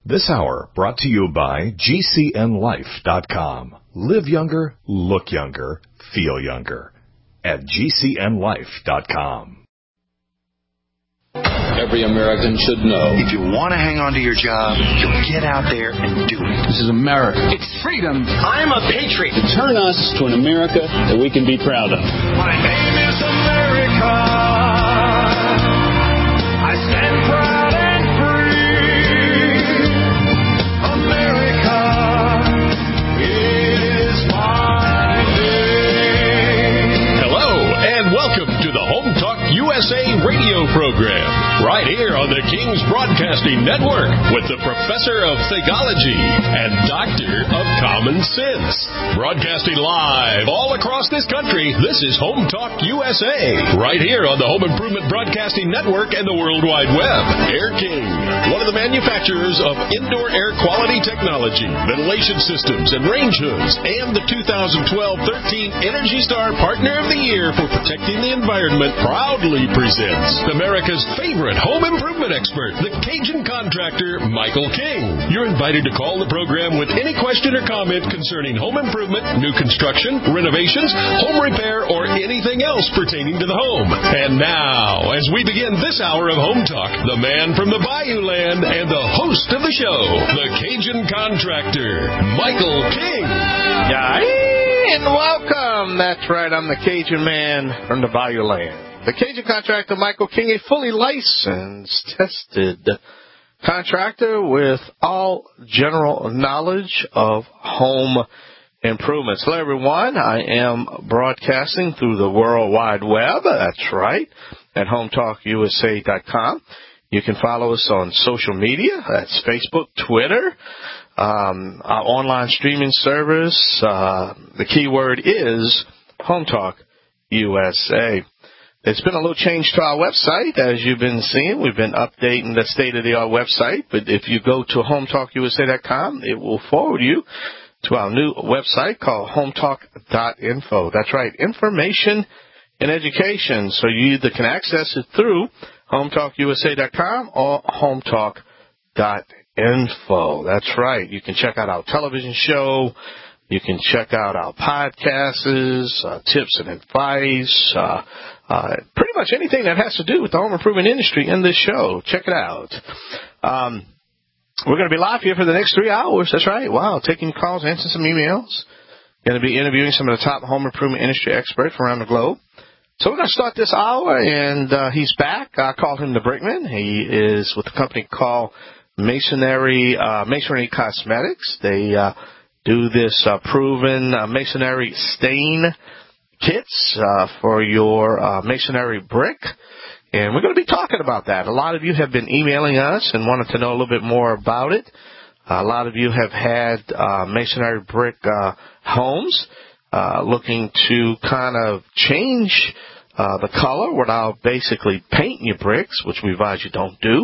This hour brought to you by GCNLife.com. Live younger, look younger, feel younger at GCNLife.com. Every American should know. If you want to hang on to your job, you'll get out there and do it. This is America. It's freedom. I'm a patriot. Turn us to an America that we can be proud of. My name is America. I stand proud and free. America is my name. Hello, and welcome to the Home Talk USA radio program, right here on the King's Broadcasting Network with the Professor of Theology and Doctor of Common Sense. Broadcasting live all across this country, this is Home Talk USA, right here on the Home Improvement Broadcasting Network and the World Wide Web. Air King, one of the manufacturers of indoor air quality technology, ventilation systems, and range hoods, and the 2012-13 Energy Star Partner of the Year for protecting the environment, proudly presents America's favorite home improvement expert, the Cajun contractor, Michael King. You're invited to call the program with any question or comment concerning home improvement, new construction, renovations, home repair, or anything else pertaining to the home. And now, as we begin this hour of Home Talk, the man from the Bayou Land and the host of the show, the Cajun contractor, Michael King. And welcome. That's right. I'm the Cajun man from the Bayou Land. The Cajun contractor, Michael King, a fully licensed, tested contractor with all general knowledge of home improvements. Hello, everyone. I am broadcasting through the World Wide Web. That's right, at HomeTalkUSA.com. You can follow us on social media. That's Facebook, Twitter, our online streaming service. The key word is Home Talk USA. It's been a little change to our website, as you've been seeing. We've been updating the state-of-the-art website, but if you go to HomeTalkUSA.com, it will forward you to our new website called HomeTalk.info. That's right, information and education. So you either can access it through HomeTalkUSA.com or HomeTalk.info. That's right. You can check out our television show. You can check out our podcasts, tips and advice, pretty much anything that has to do with the home improvement industry in this show. Check it out. We're going to be live here for the next 3 hours. That's right. Wow. Taking calls, answering some emails. Going to be interviewing some of the top home improvement industry experts from around the globe. So we're going to start this hour, and he's back. I call him the Brickman. He is with a company called Masonry Cosmetics. They do this proven masonry stain kits for your masonry brick. And we're going to be talking about that. A lot of you have been emailing us and wanted to know a little bit more about it. A lot of you have had masonry brick homes looking to kind of change the color without basically painting your bricks, which we advise you don't do.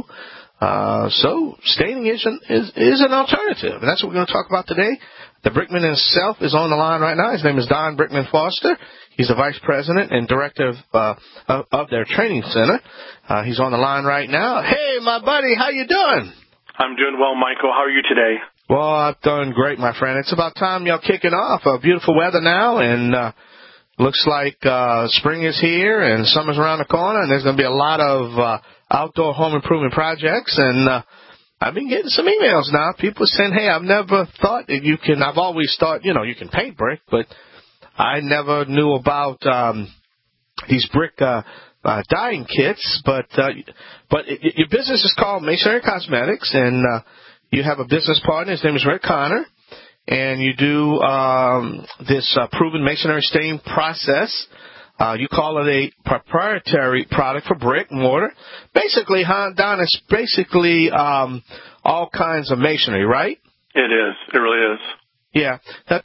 So staining is an alternative, and that's what we're going to talk about today. The Brickman himself is on the line right now. His name is Don Brickman Foster. He's the vice president and director of their training center. He's on the line right now. Hey, my buddy, how you doing? I'm doing well, Michael. How are you today? Well, I'm doing great, my friend. It's about time y'all kicking off. Beautiful weather now, and looks like spring is here and summer's around the corner, and there's going to be a lot of outdoor home improvement projects. And I've been getting some emails now. People saying, hey, I've never thought that you can – I've always thought, you can paint brick, but I never knew about these brick dyeing kits. But your business is called Masonry Cosmetics, and you have a business partner. His name is Rick Connor, and you do this proven masonry stain process. You call it a proprietary product for brick and mortar. Basically, Don, it's basically all kinds of masonry, right? It is. It really is. Yeah. Now,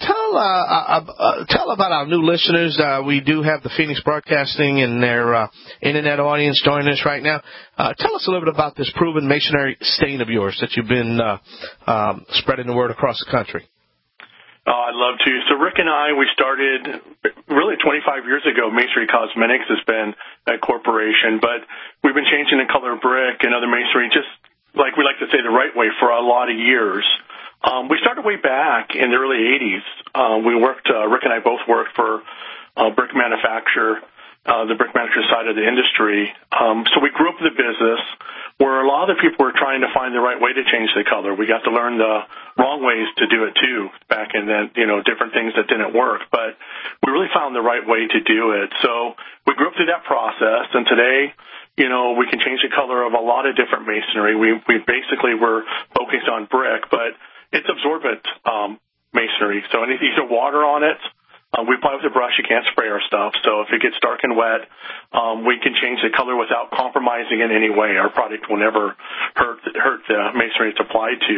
tell about our new listeners. We do have the Phoenix Broadcasting and their internet audience joining us right now. Tell us a little bit about this proven masonry stain of yours that you've been spreading the word across the country. I'd love to. So Rick and I, we started really 25 years ago. Masonry Cosmetics has been a corporation, but we've been changing the color of brick and other masonry just like we like to say, the right way for a lot of years. We started way back in the early 80s. Rick and I both worked for a brick manufacturer, the brick manufacturer side of the industry. So we grew up in the business where a lot of the people were trying to find the right way to change the color. We got to learn the wrong ways to do it too back in then, different things that didn't work. But we really found the right way to do it. So we grew up through that process, and today, we can change the color of a lot of different masonry. We basically were focused on brick, but it's absorbent masonry. So anything, you water on it. We apply with a brush. You can't spray our stuff. So if it gets dark and wet, we can change the color without compromising in any way. Our product will never hurt the masonry it's applied to.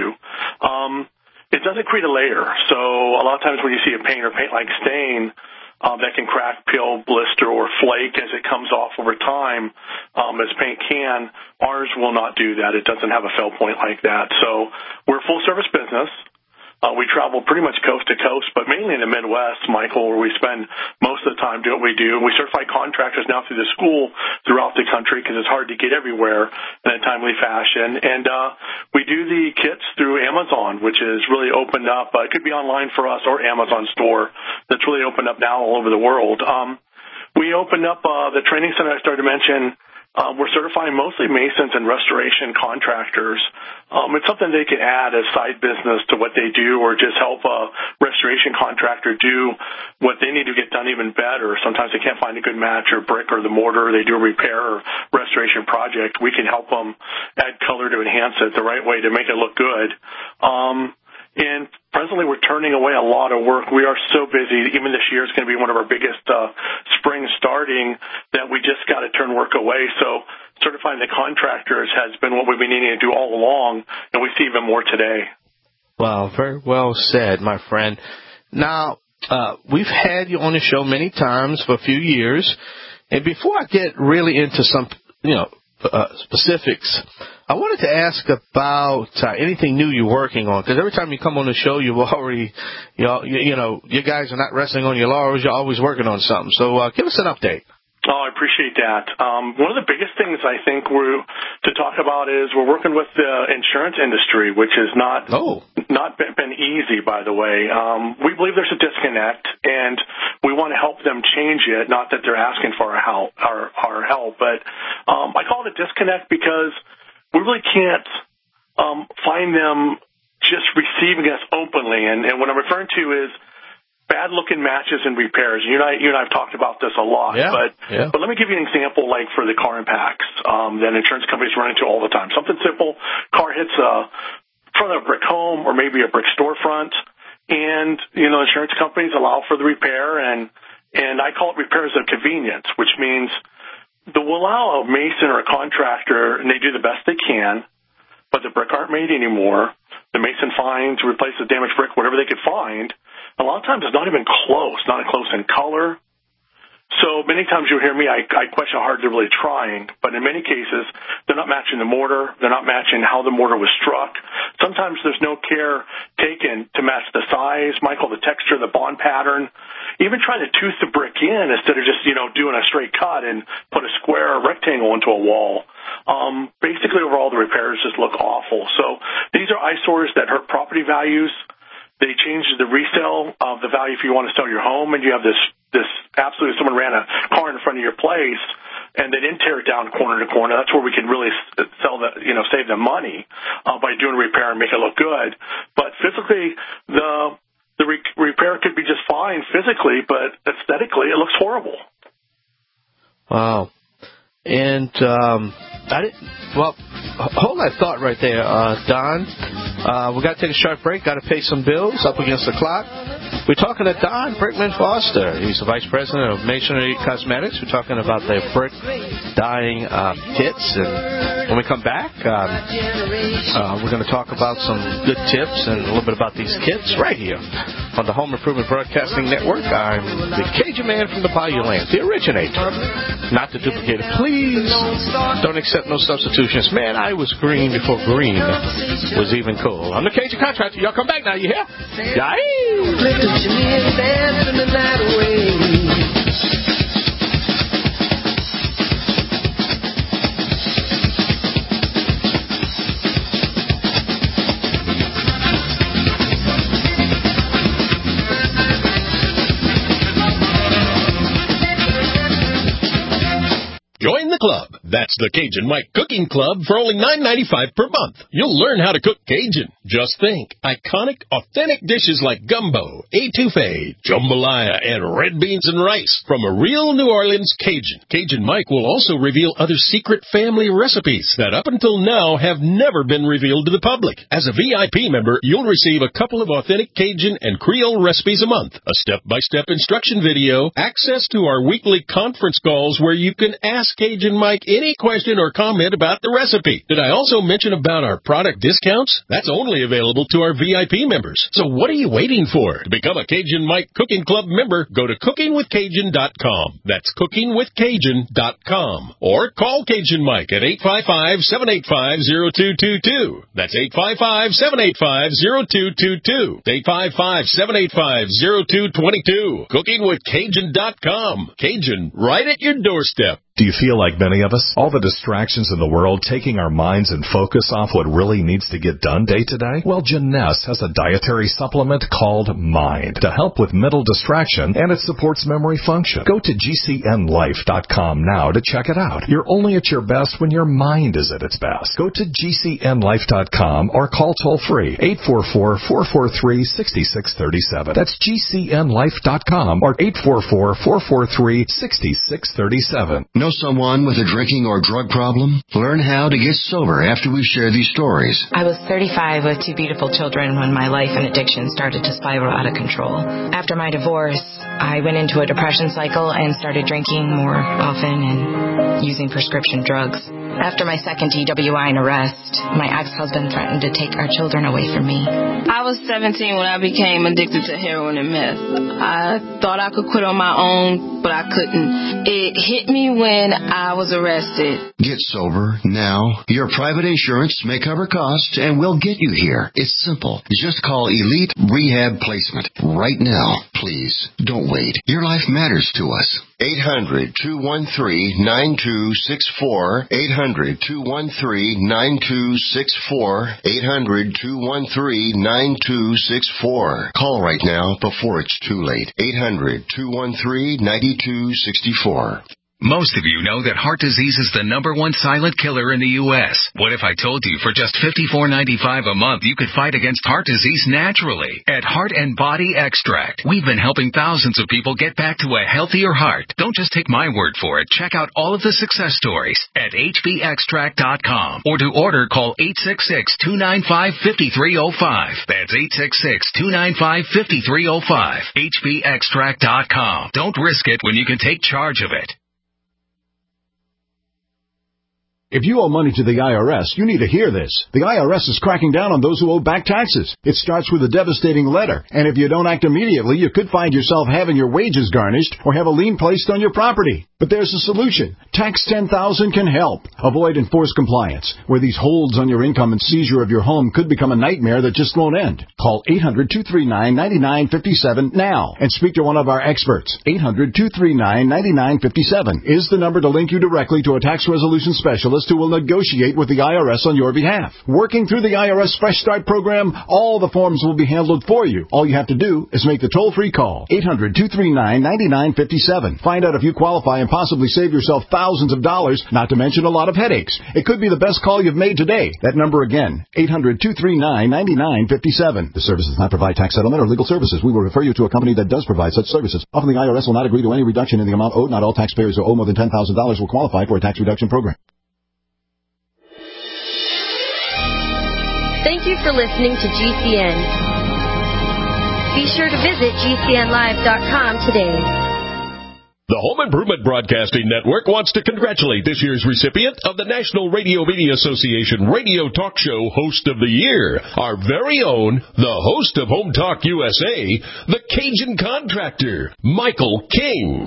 It doesn't create a layer. So a lot of times when you see a paint or paint-like stain, that can crack, peel, blister, or flake as it comes off over time, as paint can. Ours will not do that. It doesn't have a fail point like that. So we're a full-service business. We travel pretty much coast to coast, but mainly in the Midwest, Michael, where we spend most of the time doing what we do. We certify contractors now through the school throughout the country because it's hard to get everywhere in a timely fashion. And we do the kits through Amazon, which is really opened up. It could be online for us or Amazon store that's really opened up now all over the world. We opened up the training center I started to mention. We're certifying mostly masons and restoration contractors. It's something they can add as side business to what they do, or just help a restoration contractor do what they need to get done even better. Sometimes they can't find a good match or brick or the mortar. They do a repair or restoration project. We can help them add color to enhance it the right way to make it look good. And presently, we're turning away a lot of work. We are so busy. Even this year is going to be one of our biggest springs starting that we just got to turn work away. So certifying the contractors has been what we've been needing to do all along, and we see even more today. Wow, very well said, my friend. Now, we've had you on the show many times for a few years, and before I get really into some, specifics, I wanted to ask about anything new you're working on, because every time you come on the show, you already, you guys are not resting on your laurels. You're always working on something. So give us an update. Oh, I appreciate that. One of the biggest things I think to talk about is we're working with the insurance industry, which has not been easy, by the way. We believe there's a disconnect, and we want to help them change it. Not that they're asking for our help, but I call it a disconnect because we really can't find them just receiving us openly. And what I'm referring to is bad-looking matches and repairs. You and I have talked about this a lot. But let me give you an example, like for the car impacts that insurance companies run into all the time. Something simple: car hits front of a brick home or maybe a brick storefront, and insurance companies allow for the repair, and I call it repairs of convenience, which means they'll allow a mason or a contractor, and they do the best they can, but the brick aren't made anymore. The mason finds, replace the damaged brick, whatever they could find. A lot of times it's not even close, not close in color. So many times you'll hear me, I question how hard they're really trying, but in many cases, they're not matching the mortar. They're not matching how the mortar was struck. Sometimes there's no care taken to match the size, Michael, the texture, the bond pattern, even trying to tooth the brick in instead of just, doing a straight cut and put a square or rectangle into a wall. Basically, overall, the repairs just look awful. So these are eyesores that hurt property values. They change the resale of the value if you want to sell your home, and you have this absolutely, someone ran a car in front of your place and they didn't tear it down corner to corner. That's where we can really save them money by doing a repair and make it look good. But physically, the repair could be just fine physically, but aesthetically, it looks horrible. Wow. And hold that thought right there, Don. We got to take a short break. Got to pay some bills. Up against the clock. We're talking to Don Brickman Foster. He's the Vice President of Masonry Cosmetics. We're talking about their brick dyeing kits. And when we come back, we're going to talk about some good tips and a little bit about these kits right here on the Home Improvement Broadcasting Network. I'm the Cajun man from the Bayou Land, the originator, not the duplicator. Please don't accept no substitutions. Man, I was green before green was even cool. I'm the Cajun contractor. Y'all come back now, you hear? Yay! Dancing the night away. Club. That's the Cajun Mike Cooking Club for only $9.95 per month. You'll learn how to cook Cajun. Just think, iconic, authentic dishes like gumbo, etouffee, jambalaya, and red beans and rice from a real New Orleans Cajun. Cajun Mike will also reveal other secret family recipes that up until now have never been revealed to the public. As a VIP member, you'll receive a couple of authentic Cajun and Creole recipes a month, a step-by-step instruction video, access to our weekly conference calls where you can ask Cajun Mike any question or comment about the recipe. Did I also mention about our product discounts? That's only available to our VIP members. So what are you waiting for? To become a Cajun Mike Cooking Club member, go to cookingwithcajun.com. That's cookingwithcajun.com. Or call Cajun Mike at 855-785-0222. That's 855-785-0222. 855-785-0222. Cookingwithcajun.com. Cajun, right at your doorstep. Do you feel like many of us? All the distractions in the world taking our minds and focus off what really needs to get done day to day? Well, Jeunesse has a dietary supplement called Mind to help with mental distraction, and it supports memory function. Go to GCNLife.com now to check it out. You're only at your best when your mind is at its best. Go to GCNLife.com or call toll-free 844-443-6637. That's GCNLife.com or 844-443-6637. Know someone with a drinking or drug problem? Learn how to get sober after we share these stories. I was 35 with two beautiful children when my life and addiction started to spiral out of control. After my divorce, I went into a depression cycle and started drinking more often and using prescription drugs. After my second DWI and arrest, my ex-husband threatened to take our children away from me. I was 17 when I became addicted to heroin and meth. I thought I could quit on my own, but I couldn't. It hit me when I was arrested. Get sober now. Your private insurance may cover costs and we'll get you here. It's simple. Just call Elite Rehab Placement right now. Please, don't wait. Your life matters to us. 800-213-9264. 800-213-9264. 800-213-9264. Call right now before it's too late. 800-213-9264. Most of you know that heart disease is the #1 silent killer in the U.S. What if I told you for just $54.95 a month you could fight against heart disease naturally? At Heart and Body Extract, we've been helping thousands of people get back to a healthier heart. Don't just take my word for it. Check out all of the success stories at hbextract.com. Or to order, call 866-295-5305. That's 866-295-5305. hbextract.com. Don't risk it when you can take charge of it. If you owe money to the IRS, you need to hear this. The IRS is cracking down on those who owe back taxes. It starts with a devastating letter, and if you don't act immediately, you could find yourself having your wages garnished or have a lien placed on your property. But there's a solution. Tax 10,000 can help. Avoid enforced compliance, where these holds on your income and seizure of your home could become a nightmare that just won't end. Call 800-239-9957 now and speak to one of our experts. 800-239-9957 is the number to link you directly to a tax resolution specialist who will negotiate with the IRS on your behalf. Working through the IRS Fresh Start program, all the forms will be handled for you. All you have to do is make the toll-free call. 800-239-9957. Find out if you qualify and possibly save yourself thousands of dollars, not to mention a lot of headaches. It could be the best call you've made today. That number again, 800-239-9957. The service does not provide tax settlement or legal services. We will refer you to a company that does provide such services. Often the IRS will not agree to any reduction in the amount owed. Not all taxpayers who owe more than $10,000 will qualify for a tax reduction program. Thank you for listening to GCN. Be sure to visit GCNlive.com today. The Home Improvement Broadcasting Network wants to congratulate this year's recipient of the National Radio Media Association Radio Talk Show Host of the Year, our very own, the host of Home Talk USA, the Cajun Contractor, Michael King.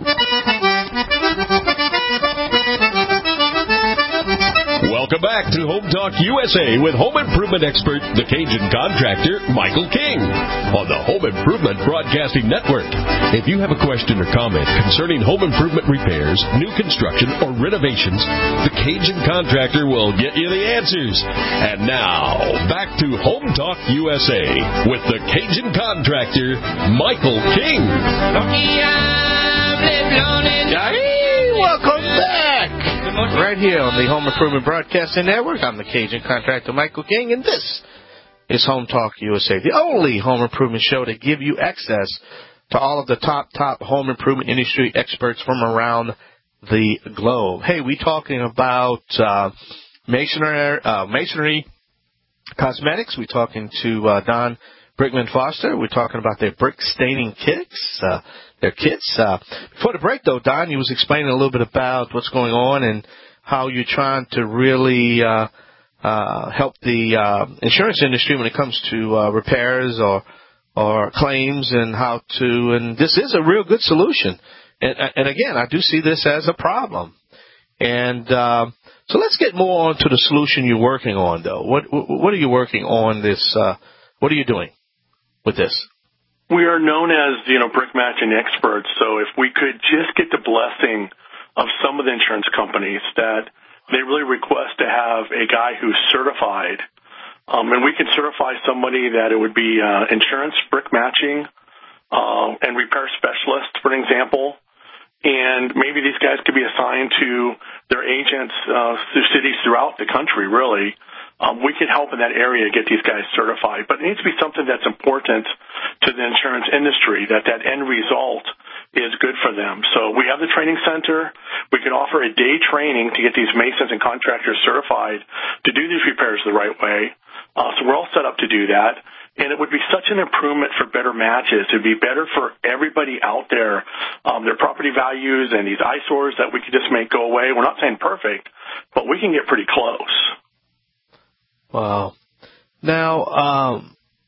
Welcome back to Home Talk USA with home improvement expert, the Cajun Contractor, Michael King, on the Home Improvement Broadcasting Network. If you have a question or comment concerning home improvement repairs, new construction, or renovations, the Cajun Contractor will get you the answers. And now, back to Home Talk USA with the Cajun Contractor, Michael King. Hey, welcome back. right here on the Home Improvement Broadcasting Network. I'm the Cajun contractor Michael King, and this is Home Talk USA, the only home improvement show to give you access to all of the top home improvement industry experts from around the globe. Hey, we're talking about masonry cosmetics. We're talking to Don Brickman Foster. We're talking about their brick staining kits. Their kits. Before the break, though, Don, you was explaining a little bit about what's going on and how you're trying to really help the insurance industry when it comes to repairs or claims and how to. And this is a real good solution. And again, I do see this as a problem. And so let's get more on to the solution you're working on, though. What are you working on this? What are you doing with this? We are known as, brick matching experts. So if we could just get the blessing of some of the insurance companies that they really request to have a guy who's certified, and we can certify somebody that it would be insurance, brick matching, and repair specialist, for an example. And maybe these guys could be assigned to their agents through cities throughout the country, really. We could help in that area get these guys certified. But it needs to be something that's important to the insurance industry, that end result is good for them. So we have the training center. We can offer a day training to get these masons and contractors certified to do these repairs the right way. So we're all set up to do that. And it would be such an improvement for better matches. It would be better for everybody out there, their property values and these eyesores that we could just make go away. We're not saying perfect, but we can get pretty close. Wow. Now,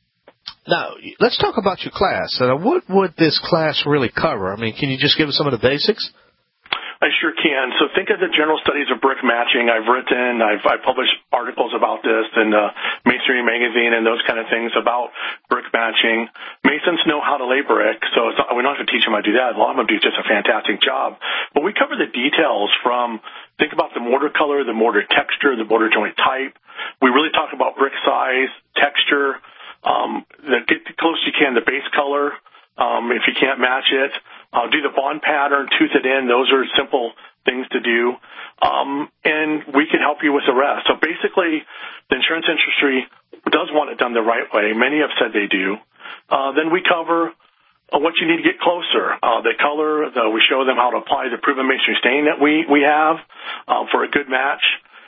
let's talk about your class. What would this class really cover? I mean, can you just give us some of the basics? I sure can. So think of the general studies of brick matching. I've published articles about this in Masonry Magazine and those kind of things about brick matching. Masons know how to lay brick, so we don't have to teach them how to do that. A lot of them do just a fantastic job. But we cover the details from, think about the mortar color, the mortar texture, the mortar joint type. We really talk about brick size, texture, get the close you can, the base color, if you can't match it. Do the bond pattern, tooth it in. Those are simple things to do. And we can help you with the rest. So basically, the insurance industry does want it done the right way. Many have said they do. Then we cover what you need to get closer. The color, we show them how to apply the proven masonry stain that we have for a good match.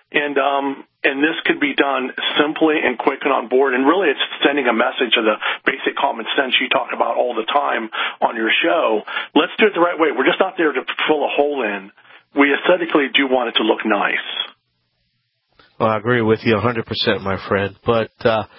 And this could be done simply and quick and on board. And really, it's sending a message of the basic common sense you talk about all the time on your show. Let's do it the right way. We're just not there to fill a hole in. We aesthetically do want it to look nice. Well, I agree with you 100%, my friend. But,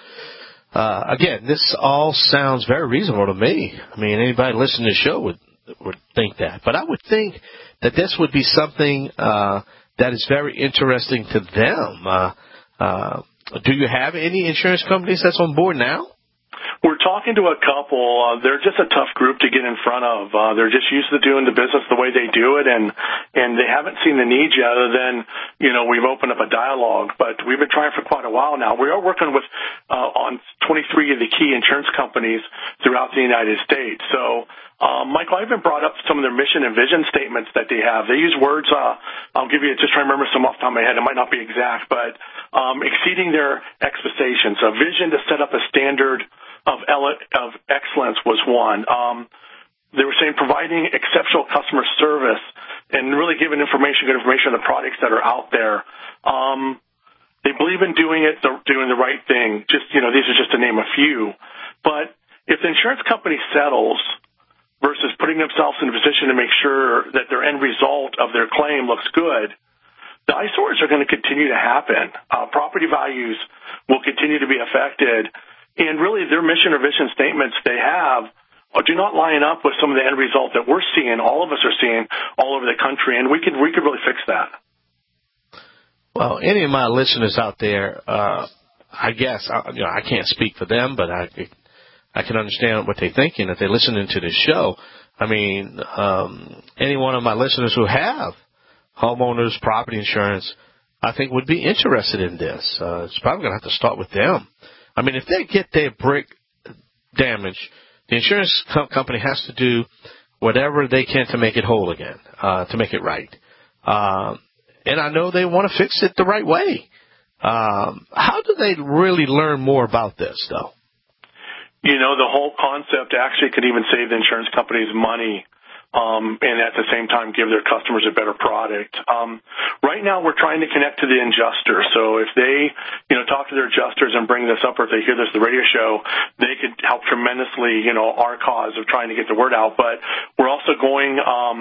again, this all sounds very reasonable to me. I mean, anybody listening to the show would think that. But I would think that this would be something that is very interesting to them. Do you have any insurance companies that's on board now? We're talking to a couple. They're just a tough group to get in front of. They're just used to doing the business the way they do it, and they haven't seen the need yet other than, we've opened up a dialogue. But we've been trying for quite a while now. We are working with on 23 of the key insurance companies throughout the United States. So, Michael, I even brought up some of their mission and vision statements that they have. They use words, I'll give you, just try to remember some off the top of my head. It might not be exact, but exceeding their expectations. A vision to set up a standard of excellence was one. They were saying providing exceptional customer service and really giving good information on the products that are out there. They believe in doing the right thing. These are just to name a few. But if the insurance company settles versus putting themselves in a position to make sure that their end result of their claim looks good, the eyesores are going to continue to happen. Property values will continue to be affected. And really, their mission or vision statements they have do not line up with some of the end result that we're seeing, all of us are seeing all over the country, and we could really fix that. Well, any of my listeners out there, I guess, I can't speak for them, but I can understand what they're thinking if they're listening to this show. I mean, any one of my listeners who have homeowners, property insurance, I think would be interested in this. It's probably going to have to start with them. I mean, if they get their brick damaged, the insurance company has to do whatever they can to make it whole again, to make it right. and I know they want to fix it the right way. How do they really learn more about this, though? You know, the whole concept actually could even save the insurance companies money, and at the same time give their customers a better product. Right now we're trying to connect to the adjuster. So if they, talk to their adjusters and bring this up, or if they hear this at the radio show, they could help tremendously, our cause of trying to get the word out. But we're also going,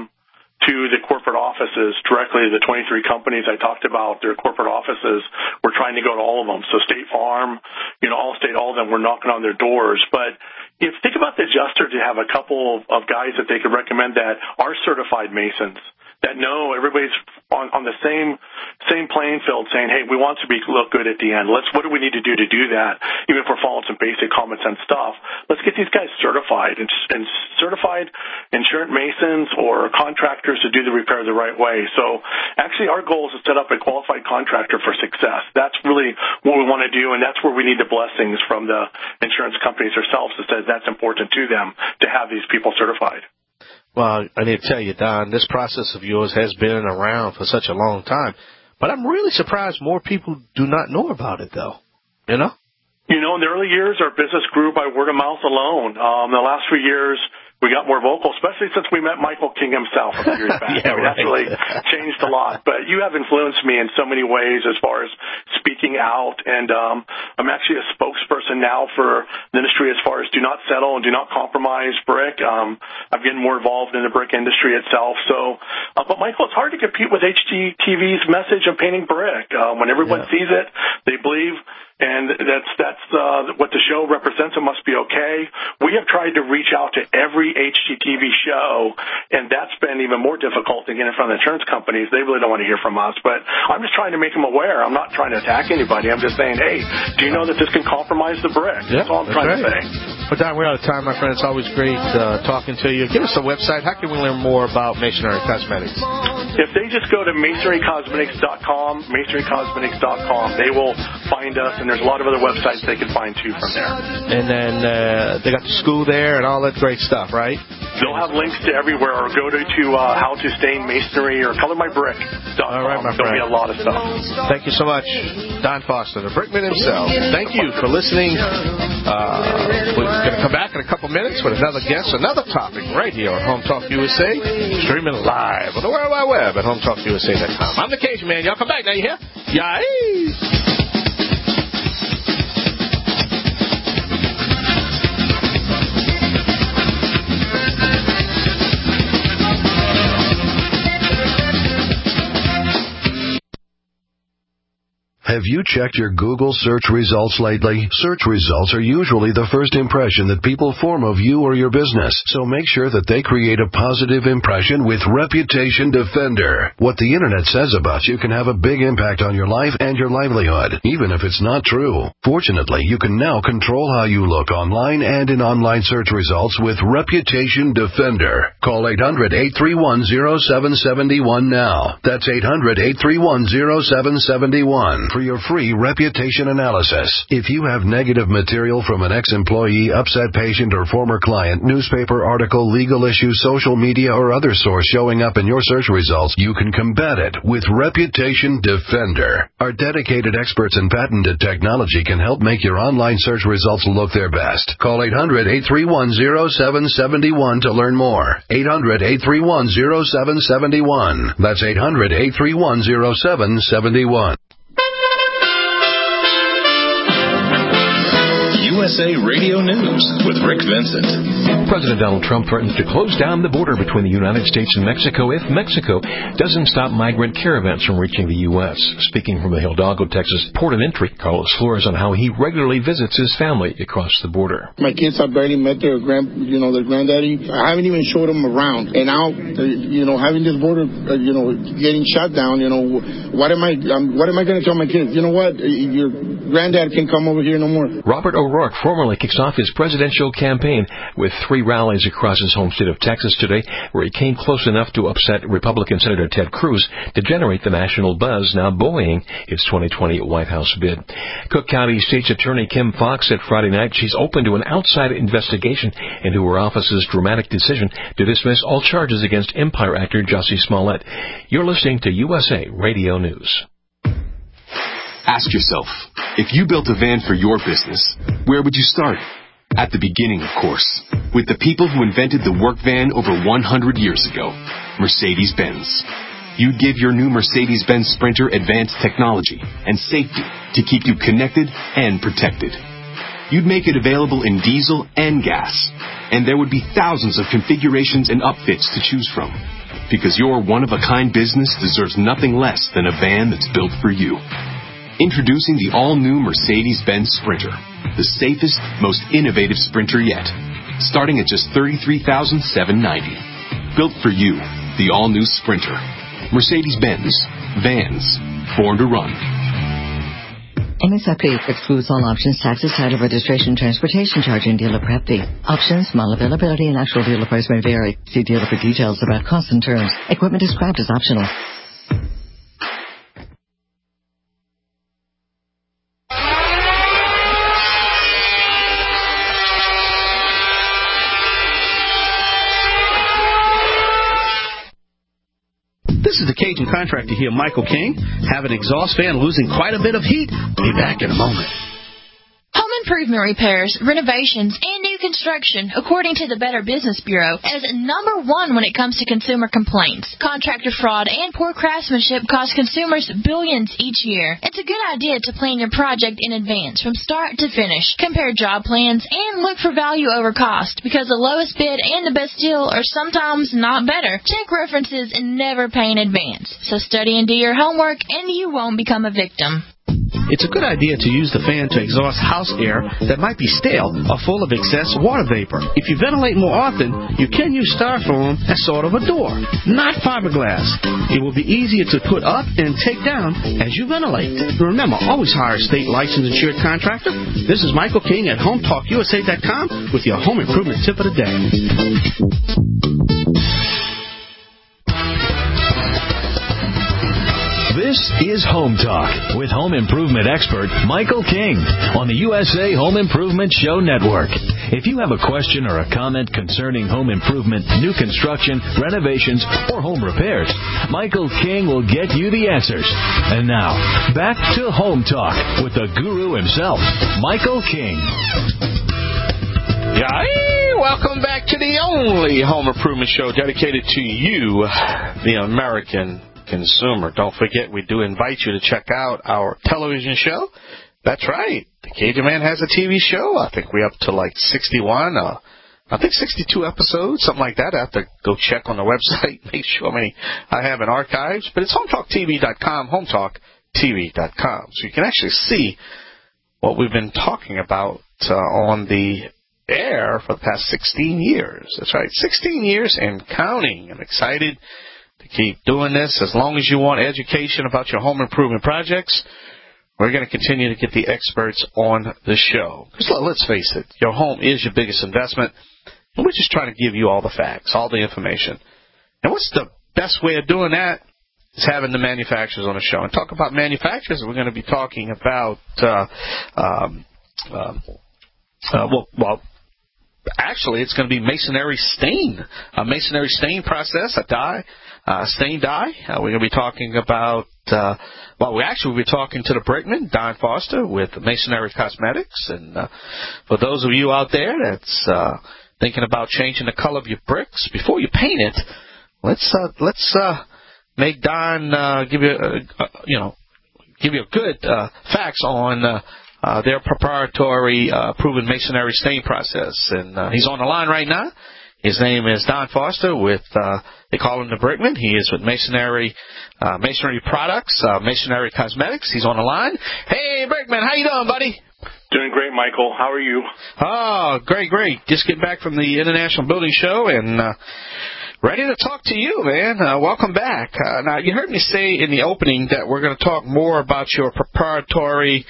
to the corporate offices directly, the 23 companies I talked about, their corporate offices. We're trying to go to all of them. So State Farm, Allstate, all of them, we're knocking on their doors. But think about the adjuster to have a couple of guys that they could recommend that are certified Masons, that know everybody's on the same playing field, saying, hey, we want to look good at the end. What do we need to do that? Even if we're following some basic common sense stuff, let's get these guys certified and certified insurance Masons or contractors to do the repair the right way. So actually our goal is to set up a qualified contractor for success. That's really what we want to do, and that's where we need the blessings from the insurance companies themselves that says that's important to them to have these people certified. Well, I need to tell you, Don, this process of yours has been around for such a long time. But I'm really surprised more people do not know about it, though. In the early years, our business grew by word of mouth alone. The last few years, we got more vocal, especially since we met Michael King himself a few years back. That's really changed a lot. But you have influenced me in so many ways as far as speaking out. And I'm actually a spokesperson now for the industry as far as do not settle and do not compromise brick. I'm getting more involved in the brick industry itself. So, but Michael, it's hard to compete with HGTV's message of painting brick. When everyone sees it, they believe. And that's what the show represents. It must be okay. We have tried to reach out to every HGTV show, and that's been even more difficult to get in front of the insurance companies. They really don't want to hear from us. But I'm just trying to make them aware. I'm not trying to attack anybody. I'm just saying, hey, do you know that this can compromise the brick? That's all I'm trying to say. But Don, we're out of time, my friend. It's always great talking to you. Give us a website. How can we learn more about Masonry Cosmetics? If they just go to MasonryCosmetics.com, they will find us, and there's a lot of other websites they can find, too, from there. And then they got the school there and all that great stuff, right? They'll have links to everywhere, or go to How to Stain Masonry or ColorMyBrick.com. All right, my friend. There'll be a lot of stuff. Thank you so much, Don Foster, the Brickman himself. Thank you for listening. We're going to come back in a couple minutes with another guest, another topic right here on Home Talk USA, streaming live on the World Wide Web at HomeTalkUSA.com. I'm the Cajun Man. Y'all come back now, you hear? Yay! Have you checked your Google search results lately? Search results are usually the first impression that people form of you or your business, so make sure that they create a positive impression with Reputation Defender. What the Internet says about you can have a big impact on your life and your livelihood, even if it's not true. Fortunately, you can now control how you look online and in online search results with Reputation Defender. Call 800-831-0771 now. That's 800-831-0771 for your free reputation analysis. If you have negative material from an ex-employee, upset patient, or former client, newspaper article, legal issue, social media, or other source showing up in your search results, you can combat it with Reputation Defender. Our dedicated experts in patented technology can help make your online search results look their best. Call 800-831-0771 to learn more. 800-831-0771. That's 800-831-0771. USA Radio News with Rick Vincent. President Donald Trump threatens to close down the border between the United States and Mexico if Mexico doesn't stop migrant caravans from reaching the U.S. Speaking from the Hidalgo, Texas port of entry, Carlos Flores on how he regularly visits his family across the border. My kids have barely met their granddaddy. I haven't even showed them around. And now, having this border, getting shut down, what am I going to tell my kids? You know what? Your granddad can come over here no more. Robert O'Rourke Clark formally kicks off his presidential campaign with 3 rallies across his home state of Texas today, where he came close enough to upset Republican Senator Ted Cruz to generate the national buzz now buoying his 2020 White House bid. Cook County State's Attorney Kim Foxx said Friday night she's open to an outside investigation into her office's dramatic decision to dismiss all charges against Empire actor Jussie Smollett. You're listening to USA Radio News. Ask yourself, if you built a van for your business, where would you start? At the beginning, of course, with the people who invented the work van over 100 years ago, Mercedes-Benz. You'd give your new Mercedes-Benz Sprinter advanced technology and safety to keep you connected and protected. You'd make it available in diesel and gas, and there would be thousands of configurations and upfits to choose from, because your one-of-a-kind business deserves nothing less than a van that's built for you. Introducing the all-new Mercedes-Benz Sprinter, the safest, most innovative Sprinter yet, starting at just $33,790. Built for you, the all-new Sprinter. Mercedes-Benz. Vans. Born to run. MSRP excludes all options, taxes, title, registration, transportation charge, and dealer prep fee. Options, model availability, and actual dealer price may vary. See dealer for details about costs and terms. Equipment described as optional. This is the Cajun contractor here, Michael King. Have an exhaust fan losing quite a bit of heat? Be back in a moment. Home improvement repairs, renovations, and new construction, according to the Better Business Bureau, is number 1 when it comes to consumer complaints. Contractor fraud and poor craftsmanship cost consumers billions each year. It's a good idea to plan your project in advance, from start to finish. Compare job plans and look for value over cost, because the lowest bid and the best deal are sometimes not better. Check references and never pay in advance. So study and do your homework, and you won't become a victim. It's a good idea to use the fan to exhaust house air that might be stale or full of excess water vapor. If you ventilate more often, you can use styrofoam as sort of a door, not fiberglass. It will be easier to put up and take down as you ventilate. Remember, always hire a state licensed insured contractor. This is Michael King at HomeTalkUSA.com with your home improvement tip of the day. This is Home Talk with home improvement expert Michael King on the USA Home Improvement Show Network. If you have a question or a comment concerning home improvement, new construction, renovations, or home repairs, Michael King will get you the answers. And now, back to Home Talk with the guru himself, Michael King. Yay! Welcome back to the only home improvement show dedicated to you, the American consumer. Don't forget, we do invite you to check out our television show. That's right. The Cajun Man has a TV show. I think we're up to like 61, I think 62 episodes, something like that. I have to go check on the website, make sure how many I have in archives. But it's HomeTalkTV.com, HomeTalkTV.com. So you can actually see what we've been talking about on the air for the past 16 years. That's right, 16 years and counting. I'm excited to keep doing this. As long as you want education about your home improvement projects, we're going to continue to get the experts on the show. Because let's face it, your home is your biggest investment, and we're just trying to give you all the facts, all the information. And what's the best way of doing that? Is having the manufacturers on the show. And talk about manufacturers, we're going to be talking about, actually, it's going to be masonry stain. A masonry stain process, a dye. Stain dye. We're going to be talking about, we'll be talking to the Brickman, Don Foster, with Masonry Cosmetics. And for those of you out there that's thinking about changing the color of your bricks before you paint it, let's make Don give you a good facts on their proprietary proven masonry stain process. And he's on the line right now. His name is Don Foster with, they call him the Brickman. He is with Masonry Products, Masonry Cosmetics. He's on the line. Hey, Brickman, how you doing, buddy? Doing great, Michael. How are you? Oh, great. Just getting back from the International Building Show and ready to talk to you, man. Welcome back. Now, you heard me say in the opening that we're going to talk more about your proprietary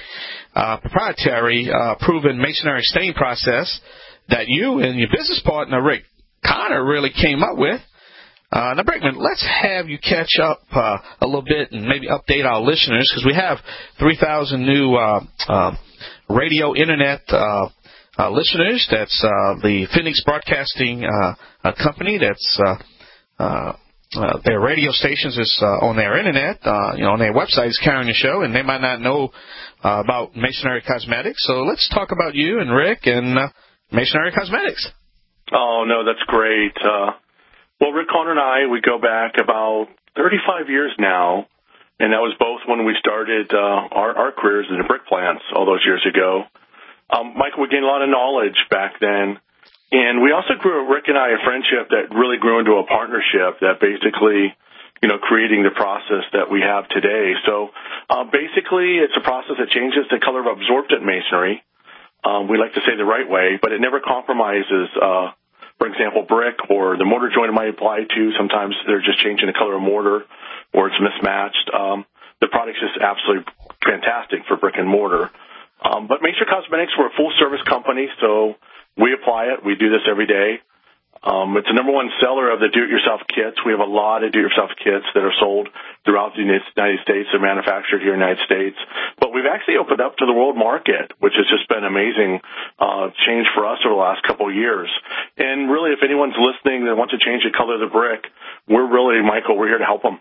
proprietary proven masonry stain process that you and your business partner, Rick Connor, really came up with. Now, Brickman, let's have you catch up a little bit and maybe update our listeners, because we have 3,000 new radio internet listeners. That's the Phoenix Broadcasting Company. That's their radio stations is on their internet, on their website is carrying the show, and they might not know about Masonry Cosmetics. So let's talk about you and Rick and Masonry Cosmetics. Oh, no, that's great. Well, Rick Connor and I, we go back about 35 years now, and that was both when we started our careers in the brick plants all those years ago. Michael, we gained a lot of knowledge back then, and we also grew, Rick and I, a friendship that really grew into a partnership that basically, creating the process that we have today. So basically, it's a process that changes the color of absorbent masonry. We like to say the right way, but it never compromises for example, brick or the mortar joint it might apply to. Sometimes they're just changing the color of mortar or it's mismatched. The product's just absolutely fantastic for brick and mortar. But Masonry Cosmetics, we're a full-service company, so we apply it. We do this every day. It's the number one seller of the do-it-yourself kits. We have a lot of do-it-yourself kits that are sold throughout the United States. They're manufactured here in the United States. But we've actually opened up to the world market, which has just been an amazing change for us over the last couple of years. And really, if anyone's listening that wants to change the color of the brick, Michael, we're here to help them.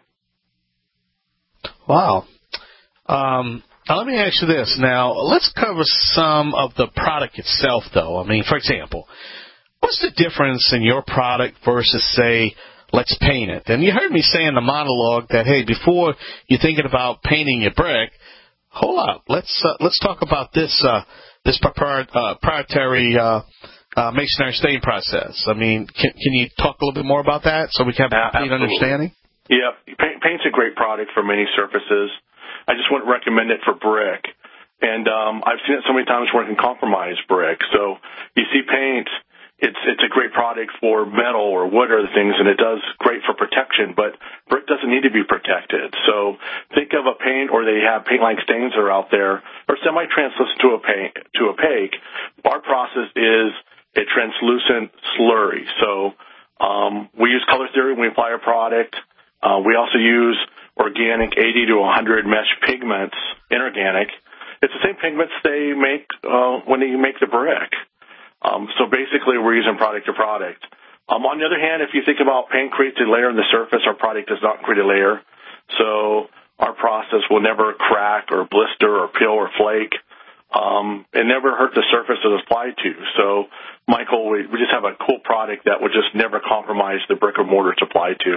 Wow. Now, let me ask you this. Now, let's cover some of the product itself, though. I mean, for example, what's the difference in your product versus, say, let's paint it? And you heard me say in the monologue that, hey, before you're thinking about painting your brick, hold up. Let's talk about this proprietary masonry stain process. I mean, can you talk a little bit more about that so we can have a complete understanding? Yeah, paint's a great product for many surfaces. I just wouldn't recommend it for brick. And I've seen it so many times where it can compromise brick. So you see paint, it's a great product for metal or wood or other things, and it does great for protection, but brick doesn't need to be protected. So think of a paint, or they have paint-like stains that are out there, or semi-translucent to opaque. Our process is a translucent slurry. So we use color theory when we apply our product. We also use organic 80 to 100 mesh pigments, inorganic. It's the same pigments they make when you make the brick. So basically, we're using product to product. On the other hand, if you think about paint creates a layer on the surface, our product does not create a layer. So our process will never crack or blister or peel or flake. It never hurt the surface it was applied to. So, Michael, we just have a cool product that would just never compromise the brick or mortar it's applied to.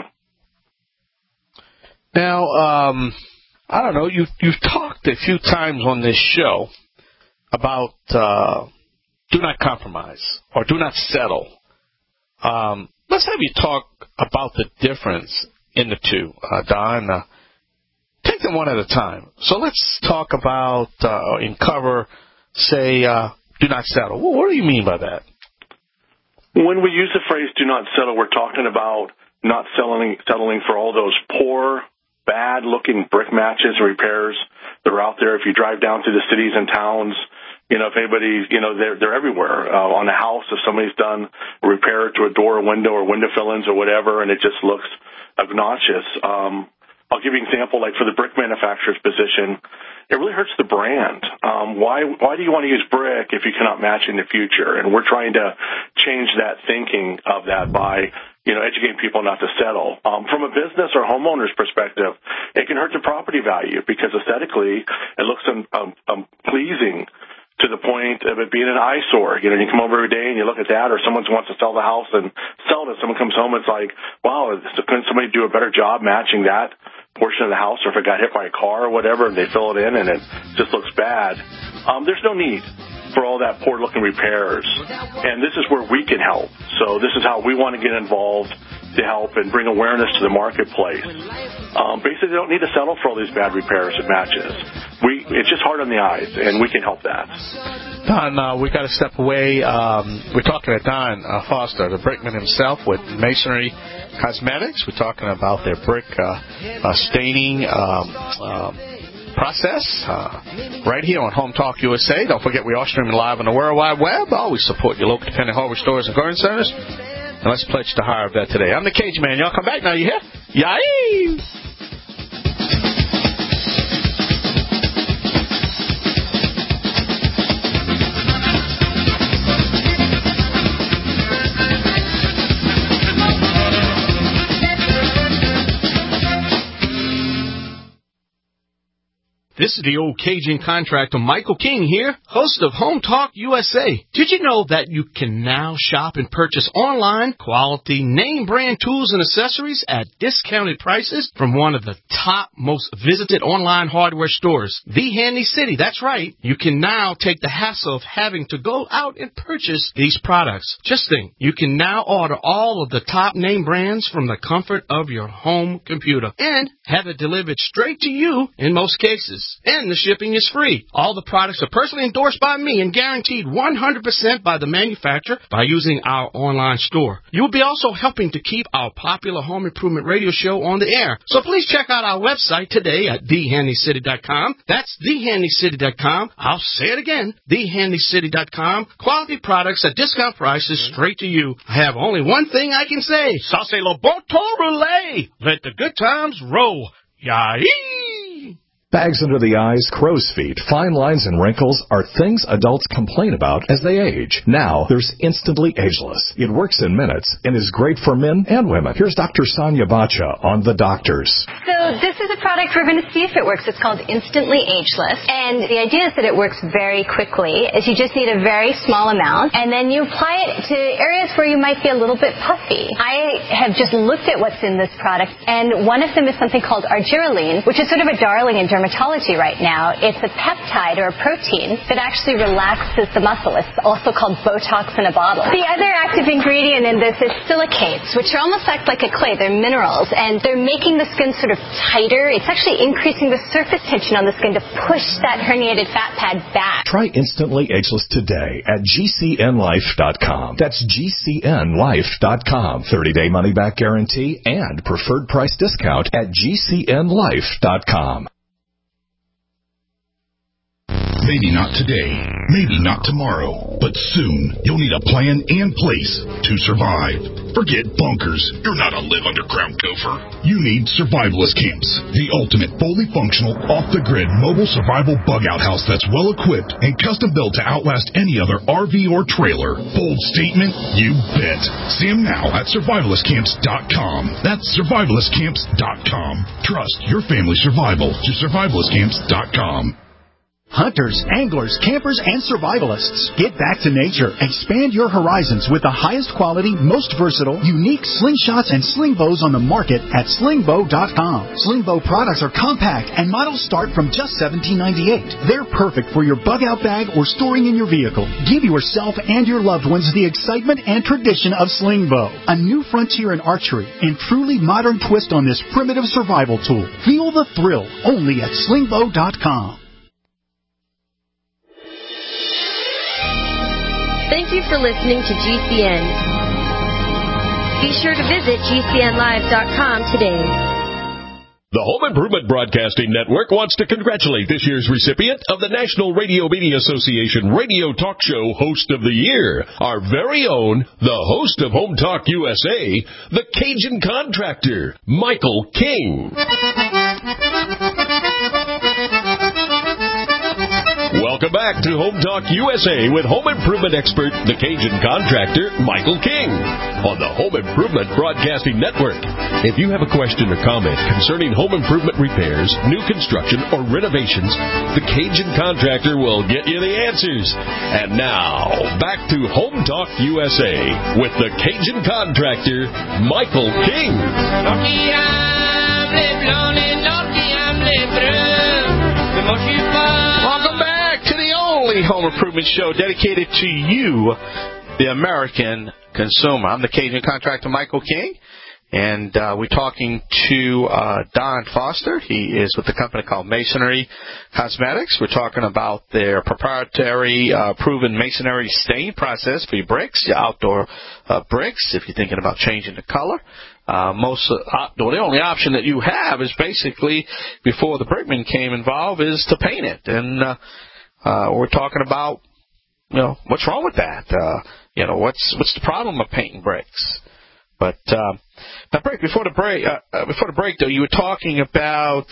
Now, I don't know, you've talked a few times on this show about do not compromise or do not settle. Let's have you talk about the difference in the two, Don. Take them one at a time. So let's talk about and cover, say, do not settle. What do you mean by that? When we use the phrase do not settle, we're talking about not settling for all those poor, bad-looking brick matches and repairs that are out there. If you drive down through the cities and towns, if anybody's, they're everywhere. On a house, if somebody's done a repair to a door or window or window fill-ins or whatever, and it just looks obnoxious. I'll give you an example, like for the brick manufacturer's position, it really hurts the brand. Why do you want to use brick if you cannot match in the future? And we're trying to change that thinking of that by educating people not to settle. From a business or homeowner's perspective, it can hurt the property value because aesthetically it looks pleasing to the point of it being an eyesore. You come over every day and you look at that, or someone wants to sell the house and sell it. Someone comes home, it's like, wow, couldn't somebody do a better job matching that portion of the house, or if it got hit by a car or whatever, and they fill it in and it just looks bad. There's no need for all that poor-looking repairs, and this is where we can help. So this is how we want to get involved to help and bring awareness to the marketplace. Basically, they don't need to settle for all these bad repairs and matches. It's just hard on the eyes, and we can help that. Don, we got to step away. We're talking to Don Foster, the brickman himself with Masonry Cosmetics. We're talking about their brick staining process right here on Home Talk USA. Don't forget, we are streaming live on the World Wide Web. Always support your local independent hardware stores and garden centers. And let's pledge to hire a vet today. I'm the Cajun Man. Y'all come back now. You hear? Yay! This is the old Cajun contractor, Michael King here, host of Home Talk USA. Did you know that you can now shop and purchase online quality name brand tools and accessories at discounted prices from one of the top most visited online hardware stores, The Handy City? That's right. You can now take the hassle of having to go out and purchase these products. Just think, you can now order all of the top name brands from the comfort of your home computer and have it delivered straight to you in most cases. And the shipping is free. All the products are personally endorsed by me and guaranteed 100% by the manufacturer by using our online store. You will be also helping to keep our popular home improvement radio show on the air. So please check out our website today at thehandycity.com. That's thehandycity.com. I'll say it again, thehandycity.com. Quality products at discount prices straight to you. I have only one thing I can say. Ça c'est le bon temps roulé. Let the good times roll. Yay! Bags under the eyes, crow's feet, fine lines, and wrinkles are things adults complain about as they age. Now, there's Instantly Ageless. It works in minutes and is great for men and women. Here's Dr. Sonia Bacha on The Doctors. So this is a product we're going to see if it works. It's called Instantly Ageless. And the idea is that it works very quickly, as you just need a very small amount, and then you apply it to areas where you might be a little bit puffy. I have just looked at what's in this product, and one of them is something called argireline, which is sort of a darling in dermatology right now. It's a peptide or a protein that actually relaxes the muscle. It's also called Botox in a bottle. The other active ingredient in this is silicates, which are almost act like a clay. They're minerals, and they're making the skin sort of tighter. It's actually increasing the surface tension on the skin to push that herniated fat pad back. Try Instantly Ageless today at GCNlife.com. That's GCNlife.com. 30-day money-back guarantee and preferred price discount at GCNlife.com. Maybe not today, maybe not tomorrow, but soon you'll need a plan and place to survive. Forget bunkers. You're not a live underground gopher. You need Survivalist Camps, the ultimate fully functional, off-the-grid mobile survival bug-out house that's well-equipped and custom-built to outlast any other RV or trailer. Bold statement? You bet. See them now at survivalistcamps.com. That's survivalistcamps.com. Trust your family's survival to survivalistcamps.com. Hunters, anglers, campers, and survivalists. Get back to nature. Expand your horizons with the highest quality, most versatile, unique slingshots and sling bows on the market at slingbow.com. Slingbow products are compact and models start from just $17.98. They're perfect for your bug-out bag or storing in your vehicle. Give yourself and your loved ones the excitement and tradition of Slingbow, a new frontier in archery and truly modern twist on this primitive survival tool. Feel the thrill only at slingbow.com. Thank you for listening to GCN. Be sure to visit GCNlive.com today. The Home Improvement Broadcasting Network wants to congratulate this year's recipient of the National Radio Media Association Radio Talk Show Host of the Year, our very own, the host of Home Talk USA, the Cajun Contractor, Michael King. Welcome back to Home Talk USA with home improvement expert, the Cajun Contractor, Michael King, on the Home Improvement Broadcasting Network. If you have a question or comment concerning home improvement repairs, new construction, or renovations, the Cajun Contractor will get you the answers. And now, back to Home Talk USA with the Cajun Contractor, Michael King. Welcome back to the only home improvement show dedicated to you, the American consumer. I'm the Cajun Contractor, Michael King, And we're talking to Don Foster. He is with a company called Masonry Cosmetics. We're talking about their proprietary proven masonry stain process for your bricks, your outdoor bricks, if you're thinking about changing the color. The only option that you have is basically, before the brickman came involved, is to paint it. And we're talking about, what's wrong with that? What's the problem of painting bricks? But now, before the break, though, you were talking about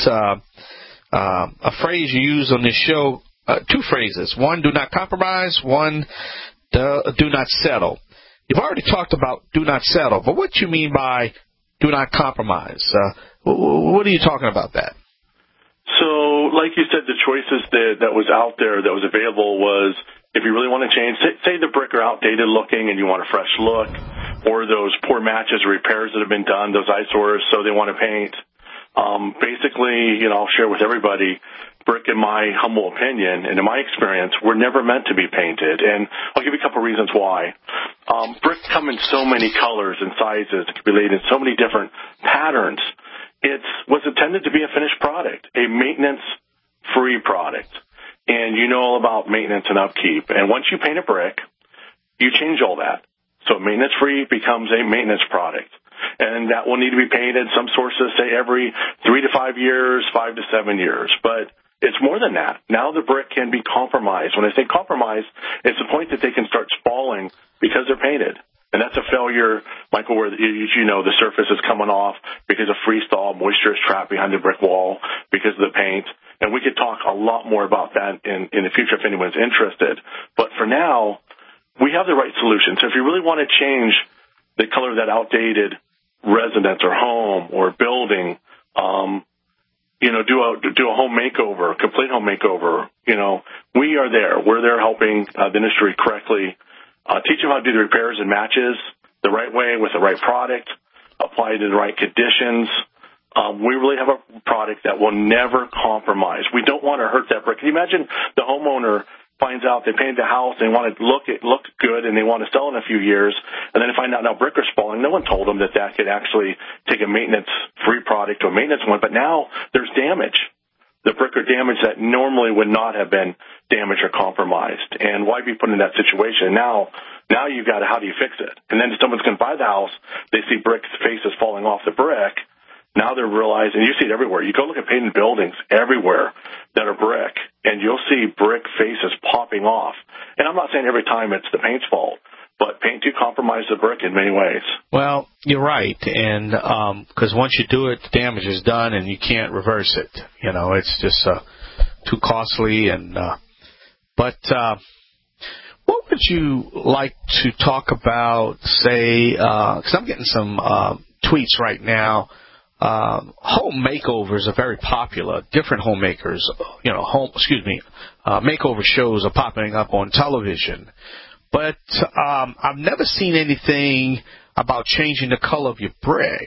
a phrase you used on this show. Two phrases: one, do not compromise; one, do not settle. You've already talked about do not settle, but what do you mean by do not compromise? What are you talking about that? So, like you said, the choices that was out there, that was available, was if you really want to change, say the brick are outdated looking and you want a fresh look, or those poor matches or repairs that have been done, those eyesores, so they want to paint. Basically, I'll share with everybody, brick, in my humble opinion and in my experience, were never meant to be painted. And I'll give you a couple reasons why. Bricks come in so many colors and sizes. It can be laid in so many different patterns. It was intended to be a finished product, a maintenance-free product. And you know all about maintenance and upkeep. And once you paint a brick, you change all that. So maintenance-free becomes a maintenance product. And that will need to be painted, some sources say every 3 to 5 years, 5 to 7 years. But it's more than that. Now the brick can be compromised. When I say compromised, it's the point that they can start spalling because they're painted. And that's a failure, Michael, where, the surface is coming off because of freeze-thaw, moisture is trapped behind the brick wall because of the paint. And we could talk a lot more about that in the future if anyone's interested. But for now, we have the right solution. So if you really want to change the color of that outdated residence or home or building, do a home makeover, complete home makeover, we are there. We're there helping the industry correctly, teach them how to do the repairs and matches the right way with the right product, apply it in the right conditions. We really have a product that will never compromise. We don't want to hurt that brick. Can you imagine the homeowner finds out they painted the house, they want it look good, and they want to sell in a few years, and then they find out now brick are spalling. No one told them that could actually take a maintenance-free product to a maintenance one, but now there's damage. The brick are damaged that normally would not have been damaged or compromised. And why be put in that situation? Now you've got how do you fix it? And then if someone's going to buy the house, they see brick faces falling off the brick. Now they're realizing, you see it everywhere. You go look at painted buildings everywhere that are brick, and you'll see brick faces popping off. And I'm not saying every time it's the paint's fault, but paint do compromise the brick in many ways. Well, you're right, and because once you do it, the damage is done, and you can't reverse it. It's just too costly. But what would you like to talk about? Say, because I'm getting some tweets right now. Home makeovers are very popular. Different homemakers, makeover shows are popping up on television. But I've never seen anything about changing the color of your brick.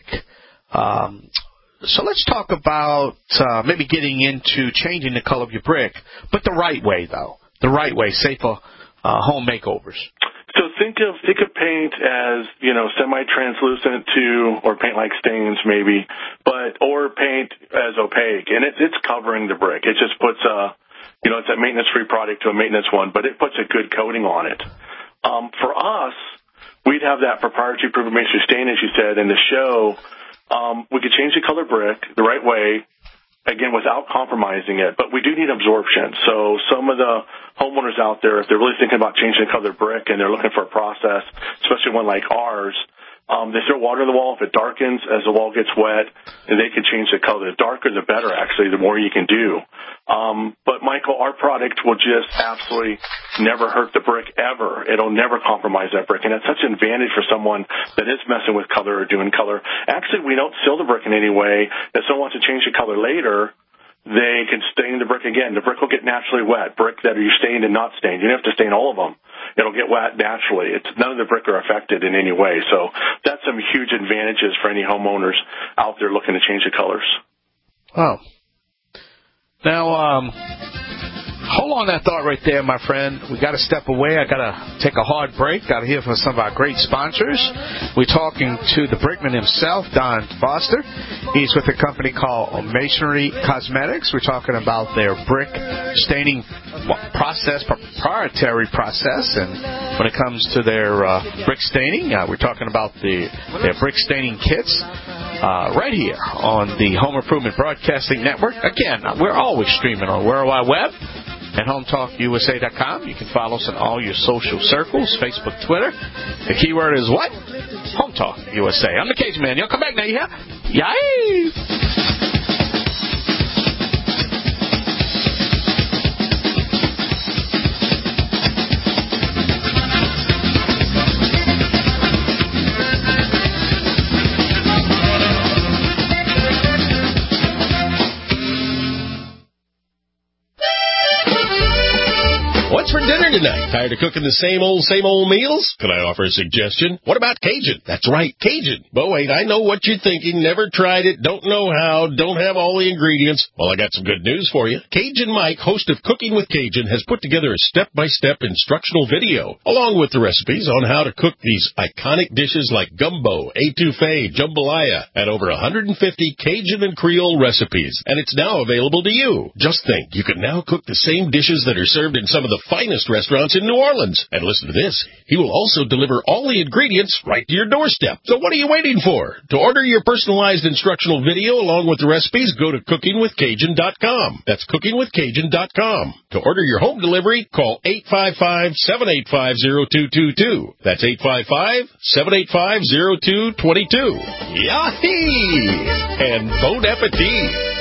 So let's talk about maybe getting into changing the color of your brick, but the right way, though. The right way, safer home makeovers. So think of paint as, semi-translucent or paint like stains maybe, or paint as opaque, and it's covering the brick. It just puts it's a maintenance-free product to a maintenance one, but it puts a good coating on it. For us, we'd have that proprietary proven masonry stain, as you said, in the show. We could change the color brick the right way, again, without compromising it, but we do need absorption. So some of the homeowners out there, if they're really thinking about changing the color brick and they're looking for a process, especially one like ours, they throw water in the wall. If it darkens as the wall gets wet, and they can change the color. The darker, the better, actually, the more you can do. But, Michael, our product will just absolutely never hurt the brick ever. It'll never compromise that brick. And it's such an advantage for someone that is messing with color or doing color. Actually, we don't seal the brick in any way. If someone wants to change the color later, they can stain the brick again. The brick will get naturally wet. Brick that are stained and not stained. You don't have to stain all of them. It'll get wet naturally. None of the brick are affected in any way. So that's some huge advantages for any homeowners out there looking to change the colors. Wow. Now, hold on that thought right there, my friend. We got to step away. I got to take a hard break. Got to hear from some of our great sponsors. We're talking to the brickman himself, Don Foster. He's with a company called Masonry Cosmetics. We're talking about their brick staining process, proprietary process, and when it comes to their brick staining, we're talking about their brick staining kits. Right here on the Home Improvement Broadcasting Network. Again, we're always streaming on World Wide Web and HomeTalkUSA.com. You can follow us on all your social circles, Facebook, Twitter. The keyword is what? Home Talk USA. I'm the Cajun Man. Y'all come back now, you hear? Yay! What's for dinner tonight? Tired of cooking the same old meals? Can I offer a suggestion? What about Cajun? That's right, Cajun. But wait, I know what you're thinking. Never tried it, don't know how, don't have all the ingredients. Well, I got some good news for you. Cajun Mike, host of Cooking with Cajun, has put together a step-by-step instructional video, along with the recipes on how to cook these iconic dishes like gumbo, etouffee, jambalaya, and over 150 Cajun and Creole recipes. And it's now available to you. Just think, you can now cook the same dishes that are served in some of the finest restaurants in New Orleans. And listen to this. He will also deliver all the ingredients right to your doorstep. So what are you waiting for? To order your personalized instructional video along with the recipes, go to cookingwithcajun.com. That's cookingwithcajun.com. To order your home delivery, call 855-785-0222. That's 855-785-0222. Yahee! And bon appetit!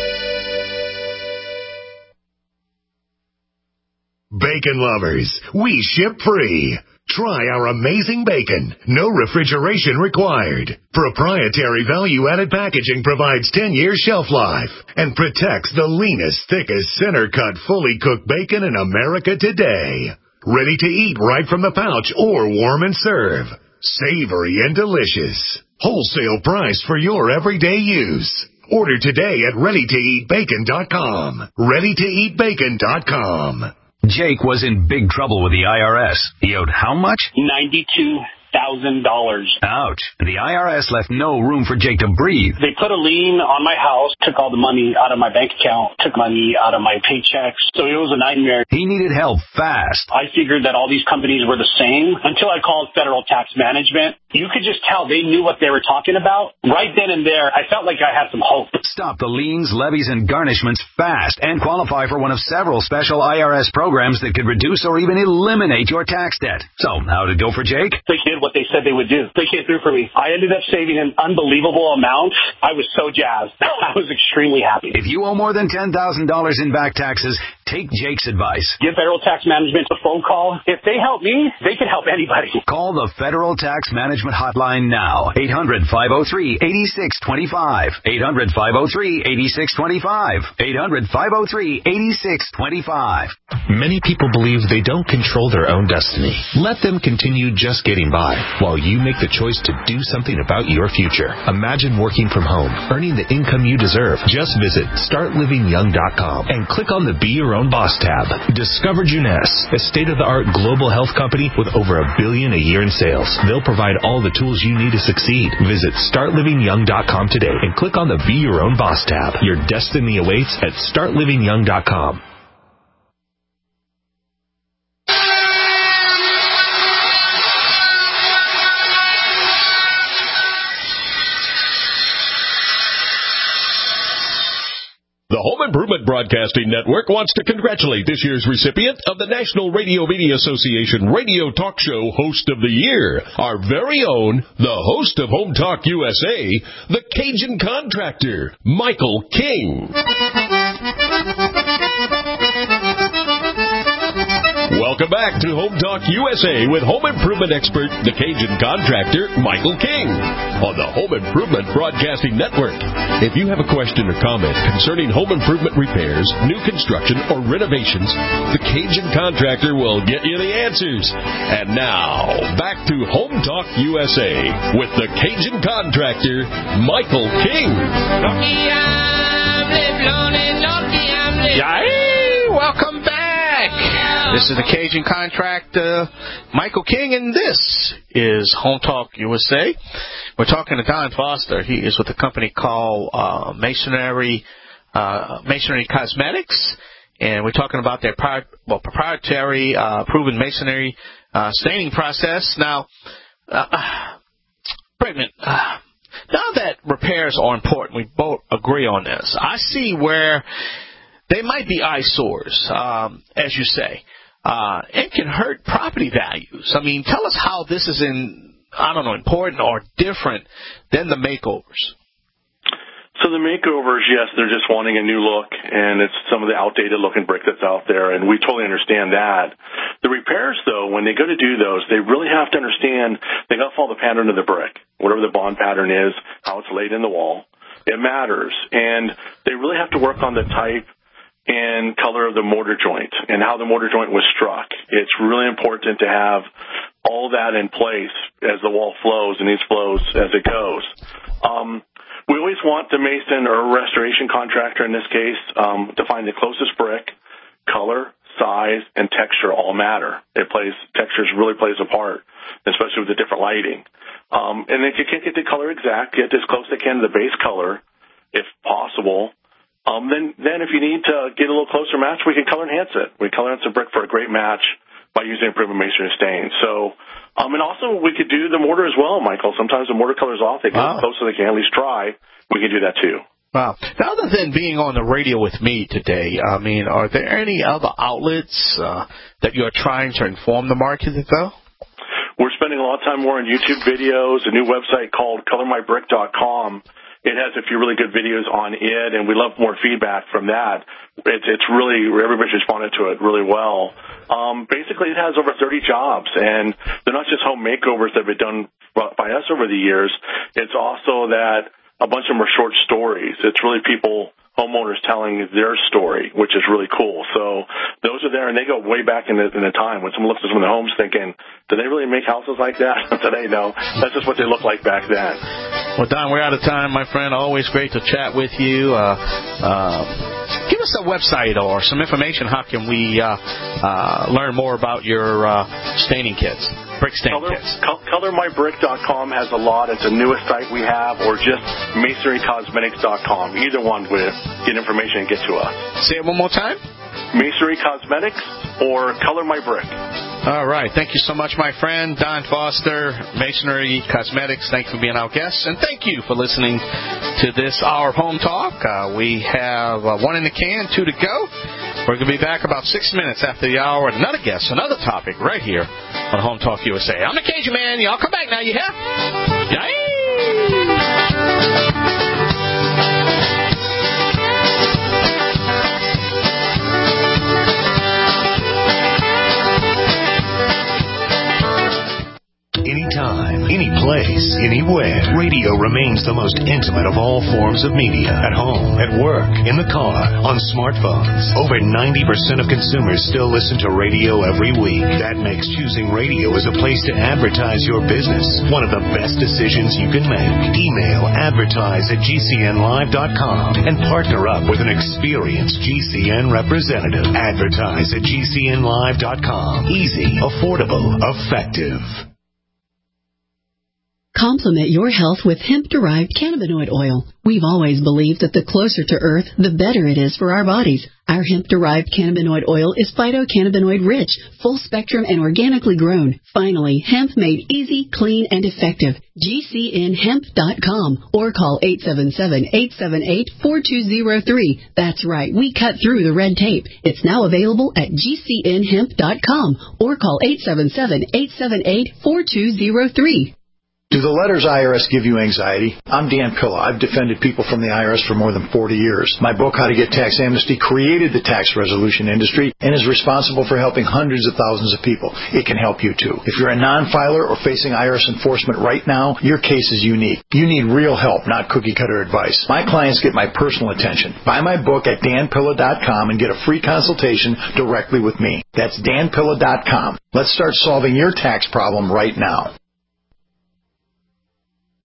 Bacon lovers, we ship free. Try our amazing bacon. No refrigeration required. Proprietary value-added packaging provides 10 years shelf life and protects the leanest, thickest, center-cut, fully cooked bacon in America today. Ready to eat right from the pouch or warm and serve. Savory and delicious. Wholesale price for your everyday use. Order today at ReadyToEatBacon.com. ReadyToEatBacon.com. Jake was in big trouble with the IRS. He owed how much? $92,000. Ouch. The IRS left no room for Jake to breathe. They put a lien on my house, took all the money out of my bank account, took money out of my paychecks. So it was a nightmare. He needed help fast. I figured that all these companies were the same until I called Federal Tax Management. You could just tell they knew what they were talking about. Right then and there, I felt like I had some hope. Stop the liens, levies, and garnishments fast and qualify for one of several special IRS programs that could reduce or even eliminate your tax debt. So, how'd it go for Jake? They did what they said they would do. They came through for me. I ended up saving an unbelievable amount. I was so jazzed. I was extremely happy. If you owe more than $10,000 in back taxes, take Jake's advice. Give Federal Tax Management a phone call. If they help me, they can help anybody. Call the Federal Tax Management Hotline now. 800-503-8625. 800-503-8625. 800-503-8625. Many people believe they don't control their own destiny. Let them continue just getting by while you make the choice to do something about your future. Imagine working from home, earning the income you deserve. Just visit startlivingyoung.com and click on the Be Your Own Boss tab. Discover Jeunesse, a state-of-the-art global health company with over $1 billion a year in sales. They'll provide all the tools you need to succeed. Visit startlivingyoung.com today and click on the Be Your Own Boss tab. Your destiny awaits at startlivingyoung.com. The Home Improvement Broadcasting Network wants to congratulate this year's recipient of the National Radio Media Association Radio Talk Show Host of the Year, our very own, the host of Home Talk USA, the Cajun Contractor, Michael King. Welcome back to Home Talk USA with home improvement expert, the Cajun Contractor, Michael King, on the Home Improvement Broadcasting Network. If you have a question or comment concerning home improvement repairs, new construction, or renovations, the Cajun Contractor will get you the answers. And now, back to Home Talk USA with the Cajun Contractor, Michael King. Yay! Welcome back. This is the Cajun Contractor, Michael King, and this is Home Talk USA. We're talking to Don Foster. He is with a company called Masonry Cosmetics, and we're talking about their proprietary proven masonry staining process. Now, Brickman, now that repairs are important, we both agree on this. I see where they might be eyesores, as you say. It can hurt property values. I mean, tell us how this is important or different than the makeovers. So the makeovers, yes, they're just wanting a new look, and it's some of the outdated looking brick that's out there, and we totally understand that. The repairs, though, when they go to do those, they really have to understand they got to follow the pattern of the brick, whatever the bond pattern is, how it's laid in the wall. It matters, and they really have to work on the type and color of the mortar joint and how the mortar joint was struck. It's really important to have all that in place as the wall flows and these flows as it goes. We always want the mason or restoration contractor in this case to find the closest brick. Color, size, and texture all matter. Textures really plays a part, especially with the different lighting. And if you can't get the color exact, get as close as they can to the base color, if possible. Then if you need to get a little closer match, we can color enhance it. We color enhance the brick for a great match by using improvement masonry stain. So, and also we could do the mortar as well, Michael. Sometimes the mortar color's off. They get close so they can at least try. We can do that too. Wow. Now, other than being on the radio with me today, I mean, are there any other outlets that you're trying to inform the market though? We're spending a lot of time more on YouTube videos, a new website called colormybrick.com. It has a few really good videos on it, and we love more feedback from that. It's really, everybody's responded to it really well. Basically, it has over 30 jobs, and they're not just home makeovers that have been done by us over the years. It's also that a bunch of them are short stories. It's really homeowners telling their story, which is really cool. So those are there, and they go way back in the time when someone looks at some of the homes thinking, do they really make houses like that? Today, no. That's just what they looked like back then. Well, Don, we're out of time, my friend. Always great to chat with you. Give us a website or some information. How can we learn more about your staining kits, brick stain kits? ColorMyBrick.com has a lot. It's the newest site we have, or just MasonryCosmetics.com. Either one with get information and get to us. Say it one more time. Masonry Cosmetics or Color My Brick. All right. Thank you so much, my friend. Don Foster, Masonry Cosmetics. Thanks for being our guest. And thank you for listening to this Hour of Home Talk. We have one in the can, 2 to go. We're going to be back about 6 minutes after the hour with another guest, another topic right here on Home Talk USA. I'm the Cajun Man. Y'all come back now, you hear? Yay! Anytime, any place, anywhere. Radio remains the most intimate of all forms of media. At home, at work, in the car, on smartphones. Over 90% of consumers still listen to radio every week. That makes choosing radio as a place to advertise your business one of the best decisions you can make. Email advertise@gcnlive.com and partner up with an experienced GCN representative. Advertise@gcnlive.com. Easy, affordable, effective. Complement your health with hemp-derived cannabinoid oil. We've always believed that the closer to Earth, the better it is for our bodies. Our hemp-derived cannabinoid oil is phytocannabinoid-rich, full-spectrum, and organically grown. Finally, hemp made easy, clean, and effective. GCNhemp.com or call 877-878-4203. That's right, we cut through the red tape. It's now available at GCNhemp.com or call 877-878-4203. Do the letters IRS give you anxiety? I'm Dan Pilla. I've defended people from the IRS for more than 40 years. My book, How to Get Tax Amnesty, created the tax resolution industry and is responsible for helping hundreds of thousands of people. It can help you, too. If you're a non-filer or facing IRS enforcement right now, your case is unique. You need real help, not cookie-cutter advice. My clients get my personal attention. Buy my book at danpilla.com and get a free consultation directly with me. That's danpilla.com. Let's start solving your tax problem right now.